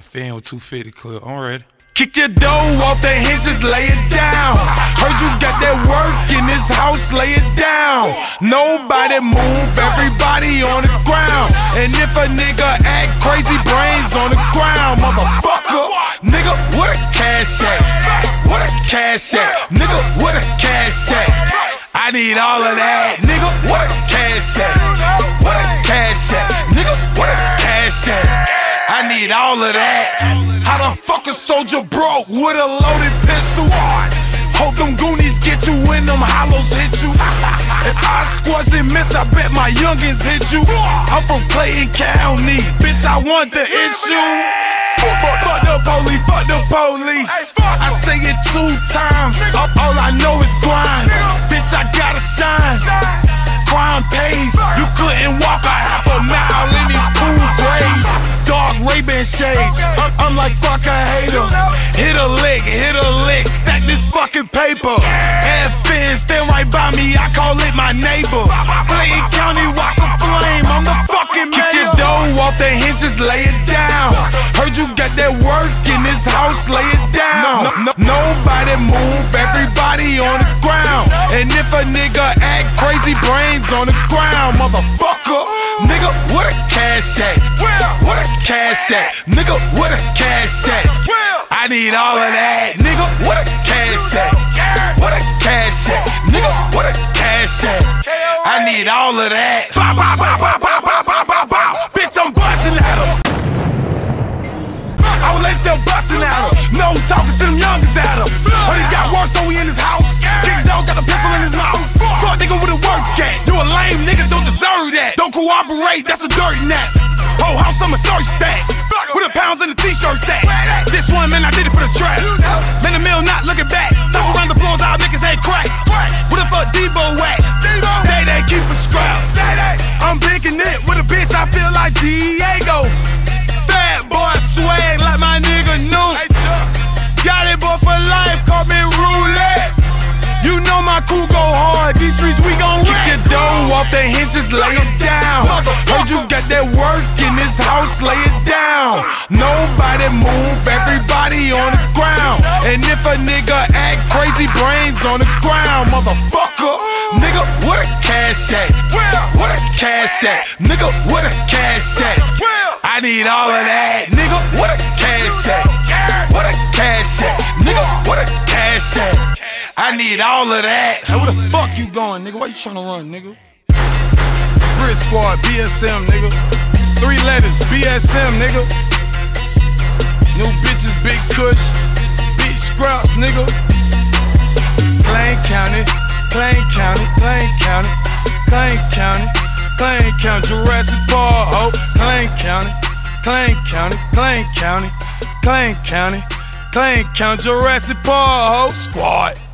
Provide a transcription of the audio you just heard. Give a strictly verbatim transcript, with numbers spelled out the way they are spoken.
Fan with two fifty clip. I'm ready. Kick your dough off the hinges, lay it down. Heard you got that work in this house, lay it down. Nobody move, everybody on the ground. And if a nigga act crazy, brains on the ground, motherfucker. Nigga, what a cash at? What a cash at? Nigga, what a cash at? I need all of that. Nigga, what a cash at? What a cash at? Nigga, what a cash at? I need all of that. How the fuck a soldier broke with a loaded pistol? Hope them Goonies get you when them hollows hit you. If I squads and miss, I bet my youngins hit you. I'm from Clayton County, bitch, I want the issue. Fuck the police, fuck the police. I say it two times, all I know is grind. Bitch, I gotta shine. Crime pays, you couldn't walk a half a mile in these cool grays. Dark Ray-Ban shades, I'm, I'm like fuck a hater. Hit a lick, hit a lick, stack this fucking paper. And fans stand right by me, I call it my neighbor. Clayton County, walk a flame, I'm the fucking mayor. Kick your dough off the hinges, lay it down. Heard you got that work in this house, lay it down. No, no, nobody move, everybody on the ground. And if a nigga act crazy, brains on the ground, motherfucker. Nigga, what a cash at? What a cash at? Nigga, what a cash at? I need all of that. Nigga, what a cash at? What a cash at? Nigga, what a cash at? I need all of that. Bow, bow, bow, bow, bow, bow, bow, bow, bow. Bitch, I'm busting at him. I was late still busting at him. No talking to them youngins at him. But he got work, so we in his house. Kicks down, got a pistol in his mouth. Fuck nigga with a work at. You a lame nigga, don't deserve that. Don't cooperate, that's a dirty nap. Whole house, I'm a search stack. With the pounds in the t-shirt stack. This one, man, I did it for the trap. Man, the mill not looking back. Talk around the floors, all niggas ain't crack. What the fuck Debo at? They, they keep a scrap. I'm picking it with a bitch, I feel like Diego. Fat boy swag like my nigga knew. Got it, boy, for life, call me roulette. You know my crew go hard, these streets we gon' wreck. Kick your dough off the hinges, lay it down. Heard you got that work in this house, lay it down. Nobody move, everybody on the ground. And if a nigga act crazy, brains on the ground, motherfucker. Nigga, what a cash at? What a cash at? Nigga, what a cash at? I need all of that. Nigga, what a cash at? What a cash at? Nigga, what a cash at? I need all of that. Hey, where the fuck you going, nigga? Why you tryna run, nigga? Brit Squad, B S M, nigga. Three letters, B S M, nigga. New bitches, big kush, big scraps, nigga. Clayton County, Clayton County, Clayton County, Clayton County, Clayton County, Jurassic Park, ho. Clayton County, Clayton County, Clayton County, Clayton County, Clayton County, Jurassic Park, ho. Squad.